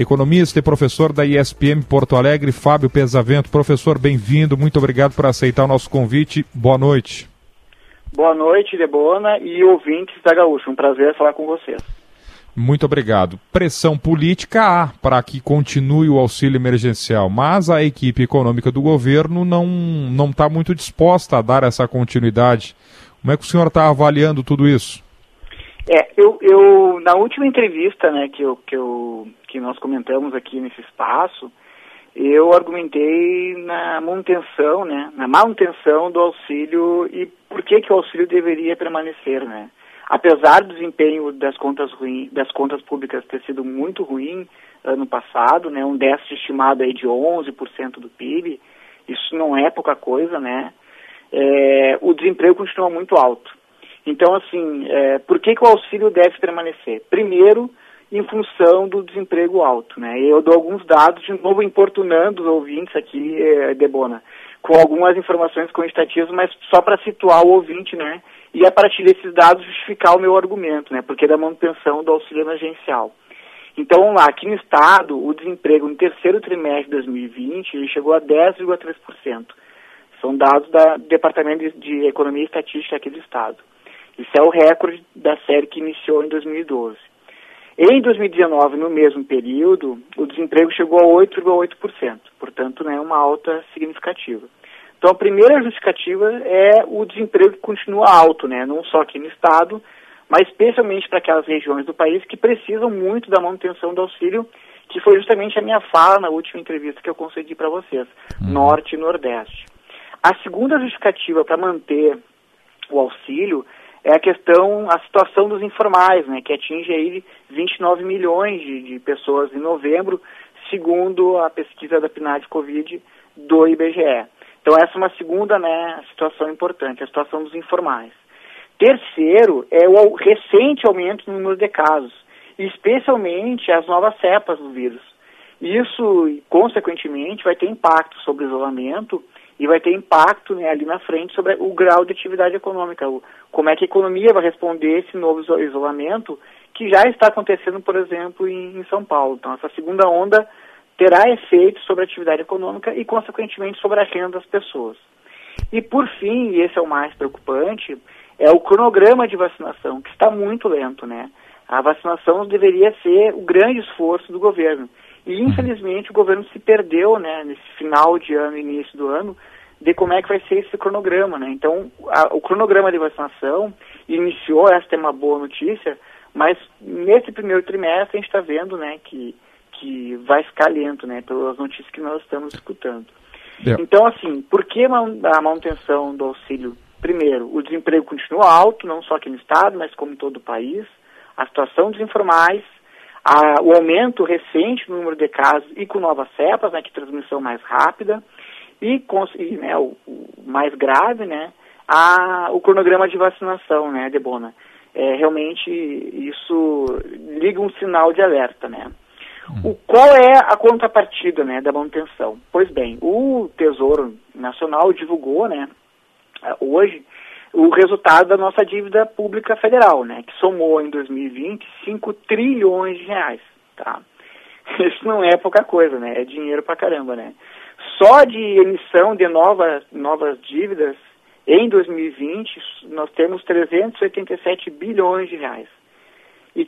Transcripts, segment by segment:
economista e professor da ISPM Porto Alegre, Fábio Pesavento. Professor, bem-vindo, muito obrigado por aceitar o nosso convite. Boa noite. Boa noite, Debona e ouvintes da Gaúcha. Um prazer falar com vocês. Muito obrigado. Pressão política há para que continue o auxílio emergencial, mas a equipe econômica do governo não está muito disposta a dar essa continuidade. Como é que o senhor está avaliando tudo isso? Eu na última entrevista, né, que nós comentamos aqui nesse espaço, eu argumentei na manutenção do auxílio e por que o auxílio deveria permanecer, né? Apesar do desempenho das contas públicas ter sido muito ruim ano passado, né, um déficit estimado aí de 11% do PIB, isso não é pouca coisa, né? O desemprego continua muito alto. Então, assim, por que o auxílio deve permanecer? Primeiro, em função do desemprego alto, né? Eu dou alguns dados, de novo importunando os ouvintes aqui, Debona, com algumas informações quantitativas, mas só para situar o ouvinte, né? E a partir desses dados justificar o meu argumento, né? Porque da manutenção do auxílio emergencial. Então, vamos lá, aqui no estado, o desemprego no terceiro trimestre de 2020, ele chegou a 10,3%. São dados do Departamento de Economia e Estatística aqui do estado. Isso é o recorde da série que iniciou em 2012. Em 2019, no mesmo período, o desemprego chegou a 8,8%, portanto, né, uma alta significativa. Então, a primeira justificativa é o desemprego que continua alto, né, não só aqui no estado, mas especialmente para aquelas regiões do país que precisam muito da manutenção do auxílio, que foi justamente a minha fala na última entrevista que eu concedi para vocês, Norte e Nordeste. A segunda justificativa para manter o auxílio é a situação dos informais, né, que atinge aí 29 milhões de pessoas em novembro, segundo a pesquisa da PNAD-Covid do IBGE. Então essa é uma segunda, né, situação importante, a situação dos informais. Terceiro é o recente aumento no número de casos, especialmente as novas cepas do vírus. Isso, consequentemente, vai ter impacto sobre o isolamento e vai ter impacto, né, ali na frente sobre o grau de atividade econômica, como é que a economia vai responder esse novo isolamento que já está acontecendo, por exemplo, em São Paulo. Então, essa segunda onda terá efeitos sobre a atividade econômica e, consequentemente, sobre a renda das pessoas. E, por fim, e esse é o mais preocupante, é o cronograma de vacinação, que está muito lento, né? A vacinação deveria ser o grande esforço do governo. E, infelizmente, o governo se perdeu, né, nesse final de ano, início do ano, de como é que vai ser esse cronograma, né? Então, o cronograma de vacinação iniciou, essa é uma boa notícia, mas nesse primeiro trimestre a gente está vendo, né, que vai ficar lento, né, pelas notícias que nós estamos escutando. Então, assim, por que a manutenção do auxílio? Primeiro, o desemprego continua alto, não só aqui no estado, mas como em todo o país. A situação dos informais, o aumento recente no número de casos e com novas cepas, né, que transmissão mais rápida, e né, o mais grave, né, o cronograma de vacinação, né, Debona. Realmente isso liga um sinal de alerta, né. Qual é a contrapartida, né, da manutenção? Pois bem, o Tesouro Nacional divulgou, né, hoje, o resultado da nossa dívida pública federal, né, que somou em 2020 5 trilhões de reais, tá? Isso não é pouca coisa, né, é dinheiro pra caramba, né? Só de emissão de novas dívidas, em 2020, nós temos 387 bilhões de reais. E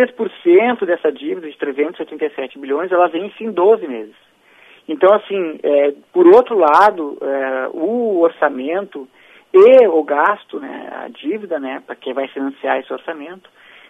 33% dessa dívida de 387 bilhões, ela vence em 12 meses. Então, assim, por outro lado, o orçamento e o gasto, né, a dívida, né, para quem vai financiar esse orçamento,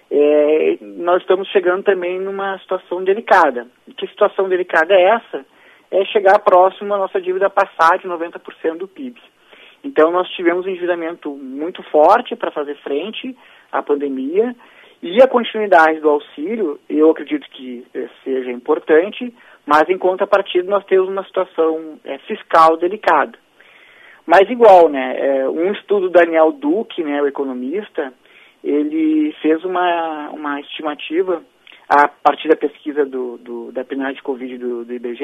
nós estamos chegando também numa situação delicada. E que situação delicada é essa? É chegar próximo à nossa dívida passar de 90% do PIB. Então, nós tivemos um endividamento muito forte para fazer frente à pandemia, e a continuidade do auxílio, eu acredito que seja importante, mas em contrapartida nós temos uma situação fiscal delicada. Mas igual, né, um estudo do Daniel Duque, né, o economista, ele fez uma estimativa, a partir da pesquisa da PNAD-Covid do IBGE,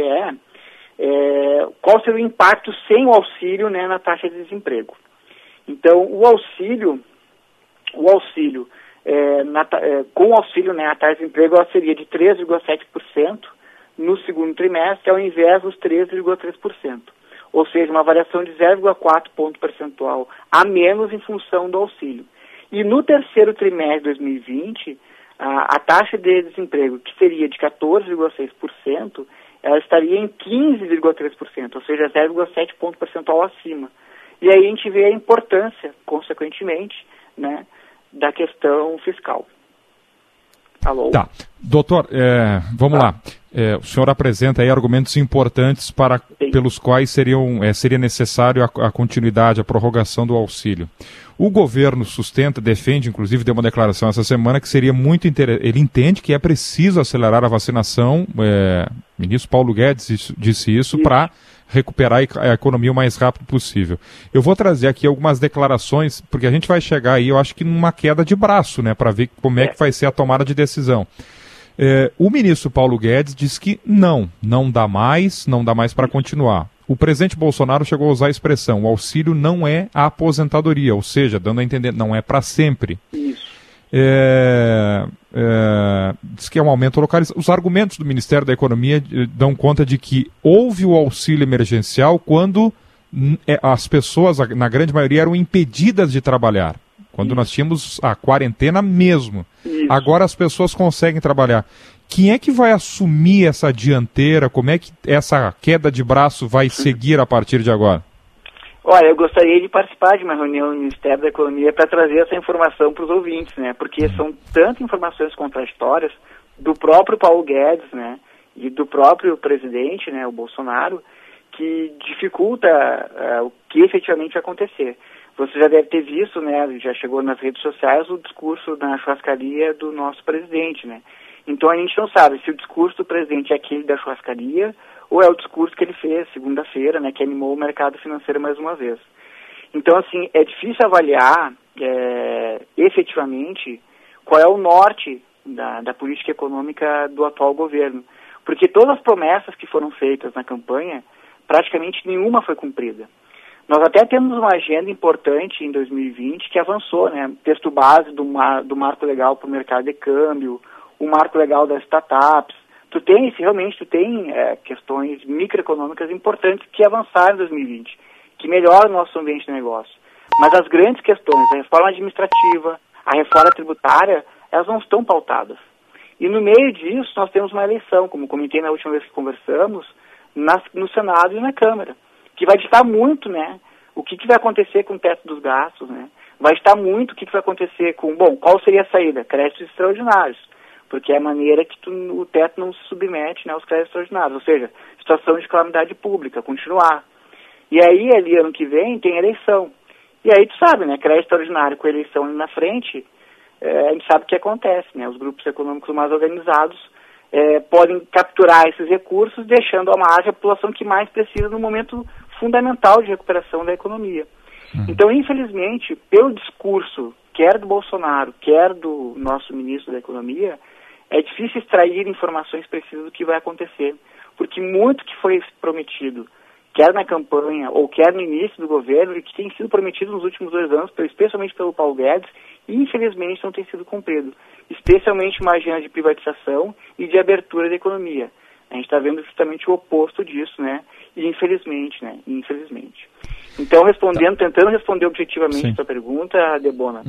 qual seria o impacto sem o auxílio, né, na taxa de desemprego. Então, com o auxílio, né, a taxa de desemprego ela seria de 3,7% no segundo trimestre, ao invés dos 13,3%. Ou seja, uma variação de 0,4 ponto percentual a menos em função do auxílio. E no terceiro trimestre de 2020, a taxa de desemprego, que seria de 14,6%, ela estaria em 15,3%, ou seja, 0,7 ponto percentual acima. E aí a gente vê a importância, consequentemente, né, da questão fiscal. Alô? Tá. Doutor, vamos lá. O senhor apresenta aí argumentos importantes pelos quais seria necessário a continuidade, a prorrogação do auxílio. O governo defende, inclusive deu uma declaração essa semana, que seria muito interessante. Ele entende que é preciso acelerar a vacinação. O ministro Paulo Guedes disse isso para recuperar a economia o mais rápido possível. Eu vou trazer aqui algumas declarações, porque a gente vai chegar aí, eu acho que numa queda de braço, né, para ver como é que vai ser a tomada de decisão. O ministro Paulo Guedes diz que não dá mais para continuar. O presidente Bolsonaro chegou a usar a expressão: o auxílio não é a aposentadoria, ou seja, dando a entender, não é para sempre. Isso. Diz que é um aumento localizado. Os argumentos do Ministério da Economia dão conta de que houve o auxílio emergencial quando as pessoas, na grande maioria, eram impedidas de trabalhar. Quando nós tínhamos a quarentena mesmo. Isso. Agora as pessoas conseguem trabalhar. Quem é que vai assumir essa dianteira? Como é que essa queda de braço vai seguir a partir de agora? Olha, eu gostaria de participar de uma reunião no Ministério da Economia para trazer essa informação para os ouvintes, né? Porque são tantas informações contraditórias do próprio Paulo Guedes, né? E do próprio presidente, né? O Bolsonaro, que dificulta o que efetivamente vai acontecer. Você já deve ter visto, né? Já chegou nas redes sociais o discurso na churrascaria do nosso presidente, né? Então a gente não sabe se o discurso do presidente é aquele da churrascaria ou é o discurso que ele fez segunda-feira, né, que animou o mercado financeiro mais uma vez. Então, assim, é difícil avaliar efetivamente qual é o norte da política econômica do atual governo, porque todas as promessas que foram feitas na campanha, praticamente nenhuma foi cumprida. Nós até temos uma agenda importante em 2020 que avançou, né, texto base do marco legal para o mercado de câmbio, o marco legal das startups. Tu tem questões microeconômicas importantes que avançaram em 2020, que melhoram o nosso ambiente de negócio. Mas as grandes questões, a reforma administrativa, a reforma tributária, elas não estão pautadas. E no meio disso nós temos uma eleição, como comentei na última vez que conversamos, no Senado e na Câmara, que vai ditar muito, né, o que vai acontecer com o teto dos gastos, né? Vai ditar muito o que vai acontecer com, qual seria a saída? Créditos extraordinários. Porque é a maneira que o teto não se submete, né, aos créditos extraordinários, ou seja, situação de calamidade pública, continuar. E aí, ali, ano que vem, tem eleição. E aí, tu sabe, né, crédito extraordinário com eleição ali na frente, a gente sabe o que acontece, né, os grupos econômicos mais organizados podem capturar esses recursos, deixando à margem a população que mais precisa no momento fundamental de recuperação da economia. Então, infelizmente, pelo discurso, quer do Bolsonaro, quer do nosso ministro da Economia, é difícil extrair informações precisas do que vai acontecer, porque muito que foi prometido, quer na campanha ou quer no início do governo, e que tem sido prometido nos últimos 2 anos, especialmente pelo Paulo Guedes, e infelizmente não tem sido cumprido, especialmente uma agenda de privatização e de abertura da economia. A gente está vendo justamente o oposto disso, né? E infelizmente. Então, tentando responder objetivamente a sua pergunta, Debona,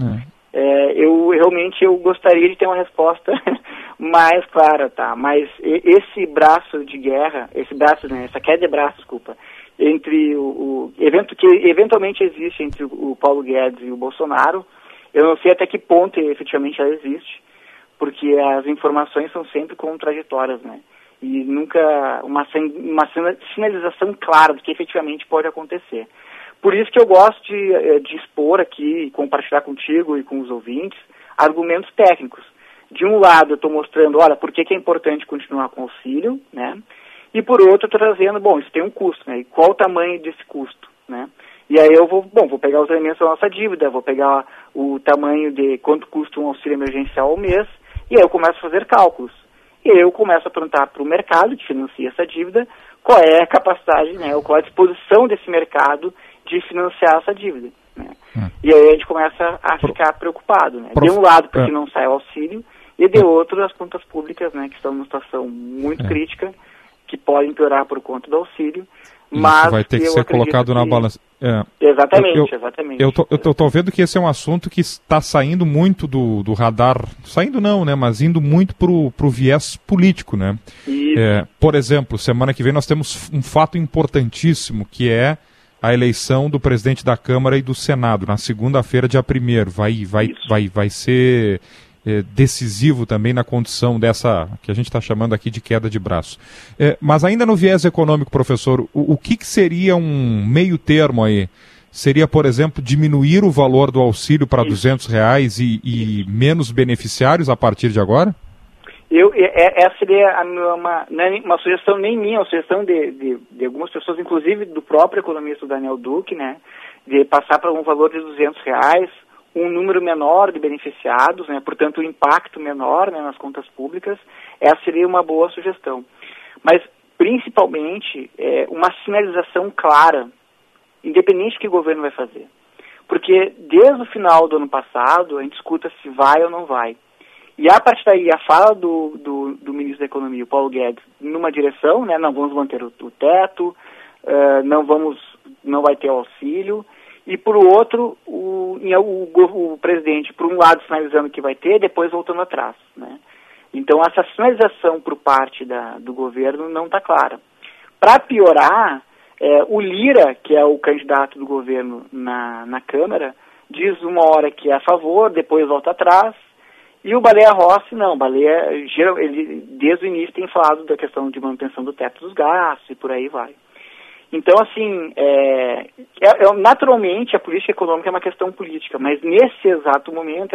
eu gostaria de ter uma resposta mais clara, tá? Mas esse braço de guerra, essa queda de braço, entre o evento que eventualmente existe entre o Paulo Guedes e o Bolsonaro, eu não sei até que ponto efetivamente ela existe, porque as informações são sempre contraditórias, né? E nunca uma sinalização clara do que efetivamente pode acontecer. Por isso que eu gosto de expor aqui, e compartilhar contigo e com os ouvintes, argumentos técnicos. De um lado, eu estou mostrando, olha, por que é importante continuar com o auxílio, né? E por outro, eu estou trazendo, isso tem um custo, né? E qual o tamanho desse custo, né? E aí eu vou pegar os elementos da nossa dívida, vou pegar o tamanho de quanto custa um auxílio emergencial ao mês, e aí eu começo a fazer cálculos. E aí eu começo a perguntar para o mercado que financia essa dívida qual é a capacidade, né, ou qual é a disposição desse mercado de financiar essa dívida, né? E aí a gente começa a ficar preocupado, né? De um lado, porque não sai o auxílio, e de outro, as contas públicas, né, que estão numa situação muito crítica, que podem piorar por conta do auxílio. Isso mas vai ter que ser colocado na balança. Exatamente. Eu tô vendo que esse é um assunto que está saindo muito do radar, saindo não, né, mas indo muito pro viés político, né? Por exemplo, semana que vem nós temos um fato importantíssimo, que é a eleição do presidente da Câmara e do Senado, na segunda-feira, dia 1º. Vai ser decisivo também na condição dessa, que a gente está chamando aqui de queda de braço. Mas ainda no viés econômico, professor, o que seria um meio termo aí? Seria, por exemplo, diminuir o valor do auxílio para R$200 e menos beneficiários a partir de agora? Essa seria uma sugestão nem minha, uma sugestão de algumas pessoas, inclusive do próprio economista Daniel Duque, né, de passar para um valor de R$200, um número menor de beneficiados, né, portanto um impacto menor, né, nas contas públicas. Essa seria uma boa sugestão. Mas, principalmente, uma sinalização clara, independente do que o governo vai fazer. Porque desde o final do ano passado, a gente escuta se vai ou não vai. E a partir daí, a fala do ministro da Economia, o Paulo Guedes, numa direção, né, não vamos manter o teto, não vai ter auxílio, e por outro, o presidente, por um lado, sinalizando que vai ter, depois voltando atrás, né? Então, essa sinalização por parte do governo não está clara. Para piorar, o Lira, que é o candidato do governo na Câmara, diz uma hora que é a favor, depois volta atrás, e o Baleia Rossi, não. Baleia, ele, desde o início, tem falado da questão de manutenção do teto dos gastos e por aí vai. Então, assim, naturalmente a política econômica é uma questão política, mas nesse exato momento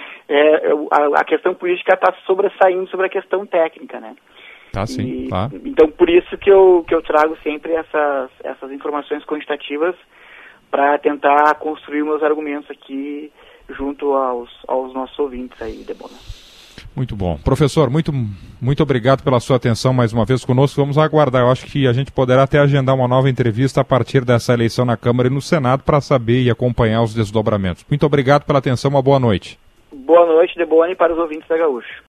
a questão política está sobressaindo sobre a questão técnica, né? Tá, sim, tá. Então, por isso que eu trago sempre essas informações quantitativas para tentar construir meus argumentos aqui junto aos nossos ouvintes aí, Debona. Muito bom. Professor, muito obrigado pela sua atenção mais uma vez conosco. Vamos aguardar. Eu acho que a gente poderá até agendar uma nova entrevista a partir dessa eleição na Câmara e no Senado para saber e acompanhar os desdobramentos. Muito obrigado pela atenção. Uma boa noite. Boa noite, Debona, e para os ouvintes da Gaúcho.